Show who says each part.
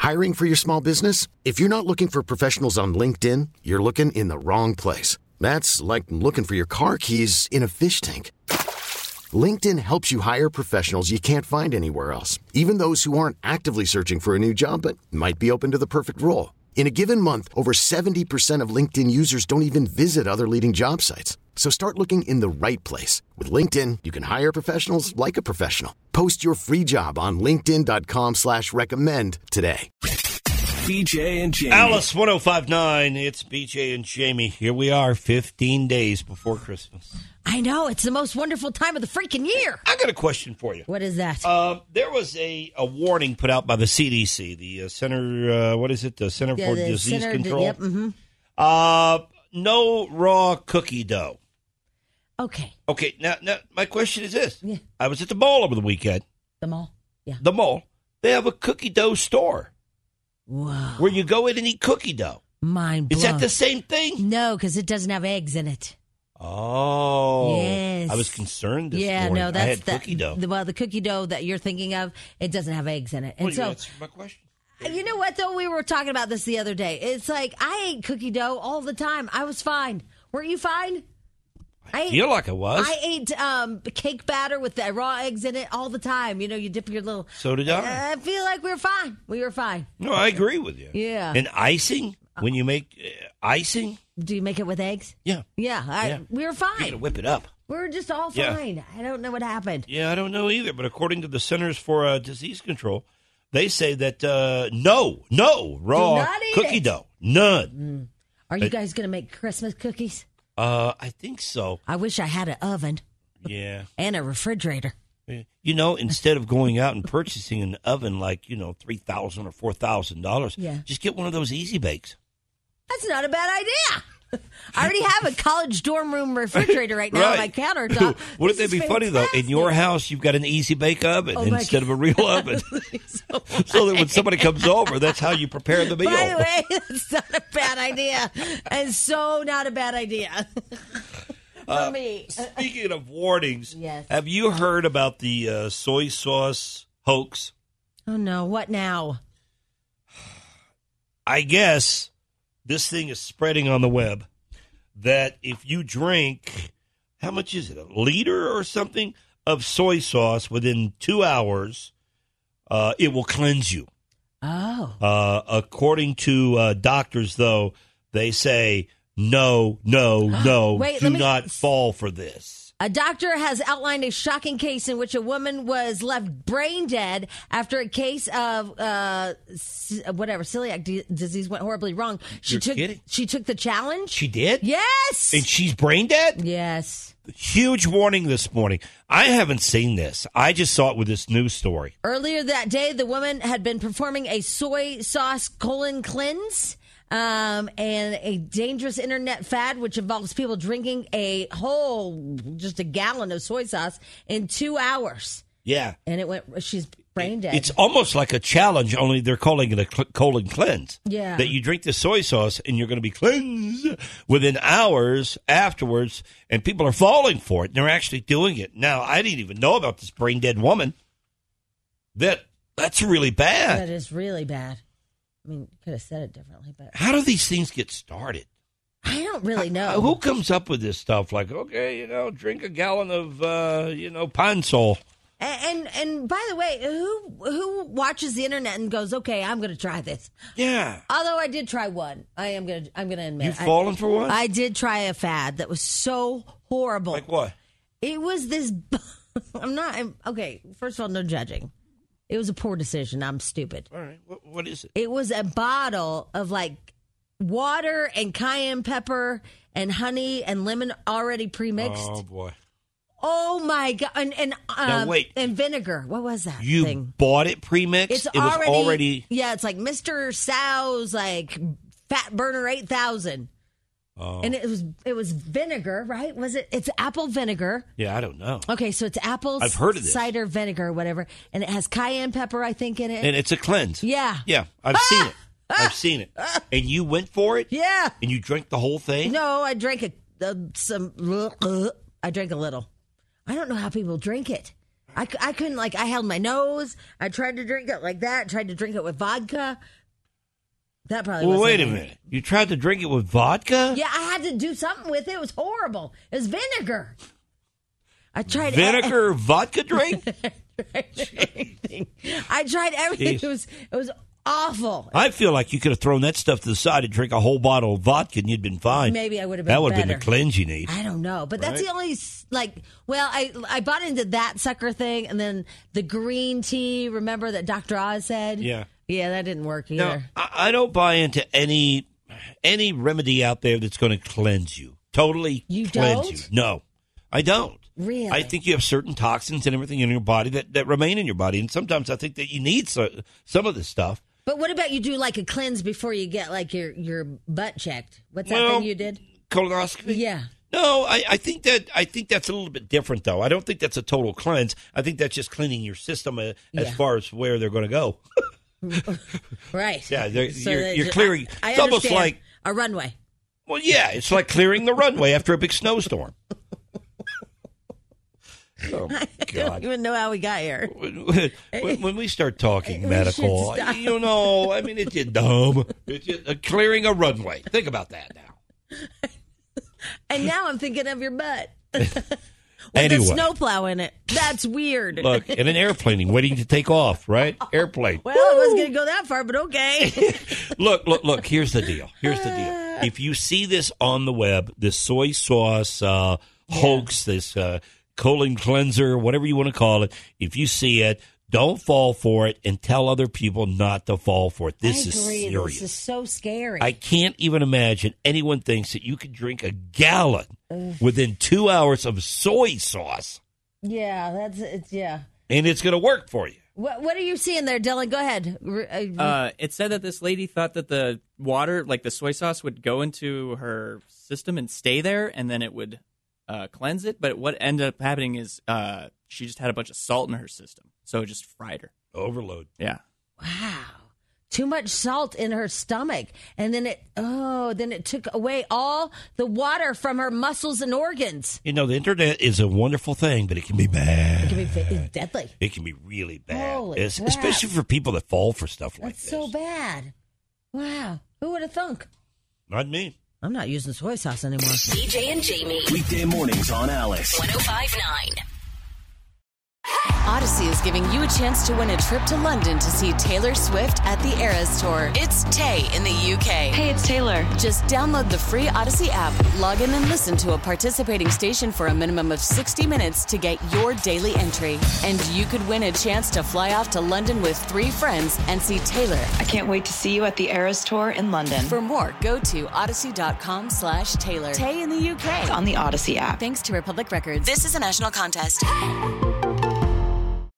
Speaker 1: Hiring for your small business? If you're not looking for professionals on LinkedIn, you're looking in the wrong place. That's like looking for your car keys in a fish tank. LinkedIn helps you hire professionals you can't find anywhere else, even those who aren't actively searching for a new job but might be open to the perfect role. In a given month, over 70% of LinkedIn users don't even visit other leading job sites. So start looking in the right place. With LinkedIn, you can hire professionals like a professional. Post your free job on linkedin.com/recommend today.
Speaker 2: BJ and Jamie.
Speaker 3: Alice 1059, it's BJ and Jamie. Here we are, 15 days before Christmas.
Speaker 4: I know, it's the most wonderful time of the freaking year.
Speaker 3: I got a question for you.
Speaker 4: What is that?
Speaker 3: There was a warning put out by the CDC, the Center, what is it? The Center for Disease Control.
Speaker 4: Yep, mm-hmm.
Speaker 3: No raw cookie dough.
Speaker 4: Okay.
Speaker 3: Okay, now my question is this.
Speaker 4: Yeah.
Speaker 3: I was at the mall over the weekend.
Speaker 4: The mall? Yeah.
Speaker 3: The mall. They have a cookie dough store.
Speaker 4: Whoa.
Speaker 3: Where you go in and eat cookie dough.
Speaker 4: Mind blown.
Speaker 3: Is that the same thing?
Speaker 4: No, because it doesn't have eggs in it.
Speaker 3: Oh.
Speaker 4: Yes.
Speaker 3: I was concerned this morning.
Speaker 4: No, that's
Speaker 3: I had cookie dough.
Speaker 4: The cookie dough that you're thinking of, it doesn't have eggs in it. And
Speaker 3: Well,
Speaker 4: so,
Speaker 3: you answered my question.
Speaker 4: you know what, though? We were talking about this the other day. It's like, I ate cookie dough all the time. I was fine. Weren't you fine?
Speaker 3: I feel like I was.
Speaker 4: I ate cake batter with the raw eggs in it all the time. You know, you dip your little...
Speaker 3: So did I.
Speaker 4: I feel like we were fine. We were fine.
Speaker 3: No, I agree with you.
Speaker 4: Yeah.
Speaker 3: And icing? When you make icing?
Speaker 4: Do you make it with eggs?
Speaker 3: Yeah.
Speaker 4: Yeah, we were fine.
Speaker 3: You got to whip it up.
Speaker 4: We were just all fine.
Speaker 3: Yeah.
Speaker 4: I don't know what happened.
Speaker 3: Yeah, I don't know either. But according to the Centers for Disease Control, they say that no raw cookie dough. None.
Speaker 4: Are you guys going to make Christmas cookies?
Speaker 3: I think so.
Speaker 4: I wish I had an oven.
Speaker 3: Yeah.
Speaker 4: And a refrigerator.
Speaker 3: You know, instead of going out and purchasing an oven like, $3,000 or $4,000, just get one of those Easy Bakes.
Speaker 4: That's not a bad idea. I already have a college dorm room refrigerator right now on my countertop.
Speaker 3: Wouldn't that be funny, though? In your house, you've got an Easy Bake oven instead of a real oven. So that when somebody comes over, that's how you prepare the meal.
Speaker 4: By the way, that's not a bad idea. It's so not a bad idea. For me.
Speaker 3: Speaking of warnings,
Speaker 4: Yes.
Speaker 3: Have you heard about the soy sauce hoax?
Speaker 4: Oh, no. What now?
Speaker 3: I guess this thing is spreading on the web that if you drink, how much is it, a liter or something of soy sauce within 2 hours, it will cleanse you.
Speaker 4: Oh.
Speaker 3: According to doctors, though, they say, no,
Speaker 4: Wait,
Speaker 3: do not fall for this.
Speaker 4: A doctor has outlined a shocking case in which a woman was left brain dead after a case of celiac disease went horribly wrong.
Speaker 3: You're kidding?
Speaker 4: She took the challenge.
Speaker 3: She did?
Speaker 4: Yes.
Speaker 3: And she's brain dead?
Speaker 4: Yes.
Speaker 3: Huge warning this morning. I haven't seen this. I just saw it with this news story.
Speaker 4: Earlier that day, the woman had been performing a soy sauce colon cleanse. And a dangerous internet fad, which involves people drinking just a gallon of soy sauce in 2 hours.
Speaker 3: Yeah.
Speaker 4: And she's brain dead.
Speaker 3: It's almost like a challenge, only they're calling it a colon cleanse.
Speaker 4: Yeah.
Speaker 3: That you drink the soy sauce and you're going to be cleansed within hours afterwards, and people are falling for it. And they're actually doing it. Now, I didn't even know about this brain dead woman. That's really bad.
Speaker 4: That is really bad. I mean, could have said it differently, but
Speaker 3: How do these things get started?
Speaker 4: I don't really know.
Speaker 3: Who comes up with this stuff? Like, okay, drink a gallon of, Pine Sol.
Speaker 4: And by the way, who watches the internet and goes, okay, I'm going to try this?
Speaker 3: Yeah.
Speaker 4: Although I did try one, I'm going to admit,
Speaker 3: You've fallen for one?
Speaker 4: I did try a fad that was so horrible.
Speaker 3: Like what?
Speaker 4: It was this. Okay. First of all, no judging. It was a poor decision. I'm stupid.
Speaker 3: All right. What is it?
Speaker 4: It was a bottle of like water and cayenne pepper and honey and lemon already pre-mixed.
Speaker 3: Oh, boy.
Speaker 4: Oh, my God.
Speaker 3: Now, wait.
Speaker 4: And vinegar. What was that
Speaker 3: You
Speaker 4: thing?
Speaker 3: bought it pre-mixed?
Speaker 4: It
Speaker 3: was already...
Speaker 4: Yeah, it's like Mr. Sow's like Fat Burner 8000.
Speaker 3: Oh.
Speaker 4: And it was vinegar, right? Was it? It's apple vinegar.
Speaker 3: Yeah, I don't know.
Speaker 4: Okay, so it's apple
Speaker 3: I've heard of this.
Speaker 4: cider vinegar or whatever, and it has cayenne pepper, I think, in it.
Speaker 3: And it's a cleanse.
Speaker 4: Yeah.
Speaker 3: Yeah, I've seen it. I've seen it. And you went for it?
Speaker 4: Yeah.
Speaker 3: And you drank the whole thing?
Speaker 4: No, I drank I drank a little. I don't know how people drink it. I couldn't, I held my nose. I tried to drink it like that. Tried to drink it with vodka. That probably
Speaker 3: Well,
Speaker 4: wasn't
Speaker 3: wait a
Speaker 4: it.
Speaker 3: minute. You tried to drink it with vodka?
Speaker 4: Yeah, I had to do something with it. It was horrible. It was vinegar. I tried
Speaker 3: Vinegar vodka drink?
Speaker 4: everything. I tried everything.
Speaker 3: Jeez.
Speaker 4: It was awful.
Speaker 3: I feel like you could have thrown that stuff to the side and drink a whole bottle of vodka and you'd been fine.
Speaker 4: Maybe I would have been
Speaker 3: That would have
Speaker 4: better.
Speaker 3: been the cleanse you need.
Speaker 4: I don't know, but that's
Speaker 3: Right?
Speaker 4: the only I bought into that sucker thing, and then the green tea. Remember that Dr. Oz said?
Speaker 3: Yeah.
Speaker 4: that didn't work
Speaker 3: No,
Speaker 4: either.
Speaker 3: I don't buy into any remedy out there that's going to cleanse you. Totally
Speaker 4: You
Speaker 3: cleanse
Speaker 4: don't?
Speaker 3: you. No, I don't.
Speaker 4: Really?
Speaker 3: I think you have certain toxins and everything in your body that remain in your body. And sometimes I think that you need some of this stuff.
Speaker 4: But what about you do like a cleanse before you get like your butt checked? What's that
Speaker 3: Well,
Speaker 4: thing you did?
Speaker 3: Colonoscopy?
Speaker 4: Yeah.
Speaker 3: No, I think that's a little bit different, though. I don't think that's a total cleanse. I think that's just cleaning your system as
Speaker 4: Yeah.
Speaker 3: far as where they're going to go.
Speaker 4: Right.
Speaker 3: Yeah,
Speaker 4: So
Speaker 3: you're clearing.
Speaker 4: I
Speaker 3: It's almost
Speaker 4: understand.
Speaker 3: like,
Speaker 4: a runway.
Speaker 3: well, yeah, it's like clearing the runway after a big snowstorm. Oh,
Speaker 4: I don't
Speaker 3: God.
Speaker 4: even know how we got here.
Speaker 3: When we start talking
Speaker 4: We
Speaker 3: medical,
Speaker 4: should stop.
Speaker 3: I mean, it's just dumb. It's just clearing a runway. Think about that now.
Speaker 4: And now I'm thinking of your butt. With
Speaker 3: Anyway.
Speaker 4: the snowplow in it. That's weird.
Speaker 3: Look, in an airplane waiting to take off, right? Airplane.
Speaker 4: Well, I wasn't going to go that far, but okay.
Speaker 3: Look. Here's the deal. If you see this on the web, this soy sauce hoax, this colon cleanser, whatever you want to call it, if you see it, don't fall for it and tell other people not to fall for it. This
Speaker 4: I
Speaker 3: is
Speaker 4: agree.
Speaker 3: serious.
Speaker 4: This is so scary.
Speaker 3: I can't even imagine anyone thinks that you could drink a gallon within 2 hours of soy sauce
Speaker 4: yeah.
Speaker 3: and it's going to work for you.
Speaker 4: What are you seeing there, Dylan? Go ahead.
Speaker 5: It said that this lady thought that the water, like the soy sauce, would go into her system and stay there, and then it would cleanse it. But what ended up happening is she just had a bunch of salt in her system, so it just fried her.
Speaker 3: Overload.
Speaker 5: Yeah.
Speaker 4: Wow. Too much salt in her stomach. And then it took away all the water from her muscles and organs.
Speaker 3: You know, the internet is a wonderful thing, but it can be bad.
Speaker 4: It's deadly.
Speaker 3: It can be really bad,
Speaker 4: Holy crap.
Speaker 3: especially for people that fall for stuff like
Speaker 4: That's
Speaker 3: this.
Speaker 4: so bad. Wow. Who would have thunk?
Speaker 3: Not me.
Speaker 4: I'm not using soy sauce anymore.
Speaker 2: BJ and Jamie. Weekday mornings on Alice. 105.9.
Speaker 6: Odyssey is giving you a chance to win a trip to London to see Taylor Swift at the Eras Tour. It's Tay in the UK.
Speaker 7: Hey, it's Taylor.
Speaker 6: Just download the free Odyssey app, log in and listen to a participating station for a minimum of 60 minutes to get your daily entry. And you could win a chance to fly off to London with 3 friends and see Taylor.
Speaker 7: I can't wait to see you at the Eras Tour in London.
Speaker 6: For more, go to odyssey.com/Taylor. Tay in the UK.
Speaker 7: On the Odyssey app.
Speaker 6: Thanks to Republic Records. This is a national contest.